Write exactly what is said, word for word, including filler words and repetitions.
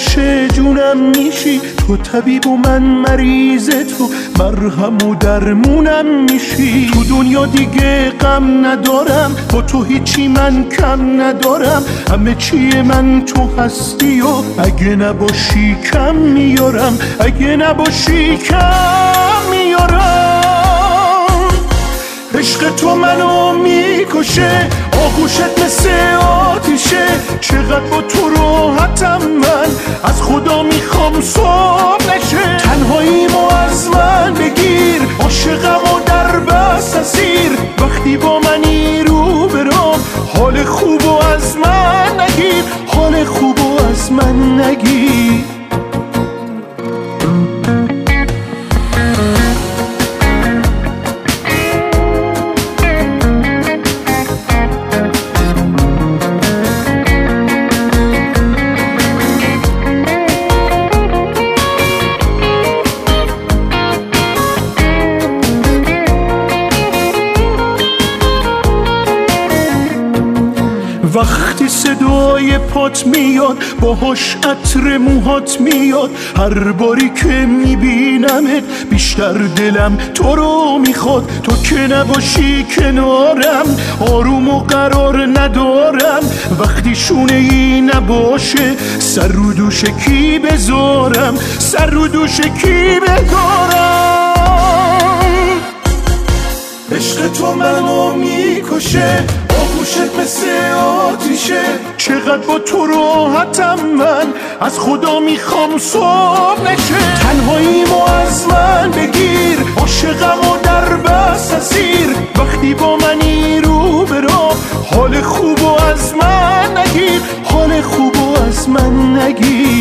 عاشق جونم میشی، تو طبیب و من مریض، تو مرهم و درمونم میشی. تو دنیا دیگه غم ندارم، با تو هیچی من کم ندارم، همه چی من تو هستی و اگه نباشی کم میارم، اگه نباشی کم میارم. عشق تو منو میکشه، آغوشت مثل آتیشه، چقدر با تو راحتم من، از خدا میخوام صبح نشه. تنهاییمو از من بگیر، عاشقم و در بست اسیر، وقتی با منی رو برام، حال خوبو از من نگیر، حال خوبو از من نگیر. وقتی صدای پات میاد، باهاش عطر موهات میاد، هر باری که میبینمت بیشتر دلم تو رو میخواد. تو که نباشی کنارم، آروم و قرار ندارم، وقتی شونه ای نباشه، سر رو دوش کی بذارم، سر رو دوش کی بذارم. عشق تو منو میکشه، آغوشت مثل آتیشه، چقدر با تو راحتم من، از خدا میخوام صبح نشه. تنهاییمو از من بگیر، عاشقم و در بست اسیر، وقتی با منی رو برام، حال خوبو از من نگیر، حال خوبو از من نگیر.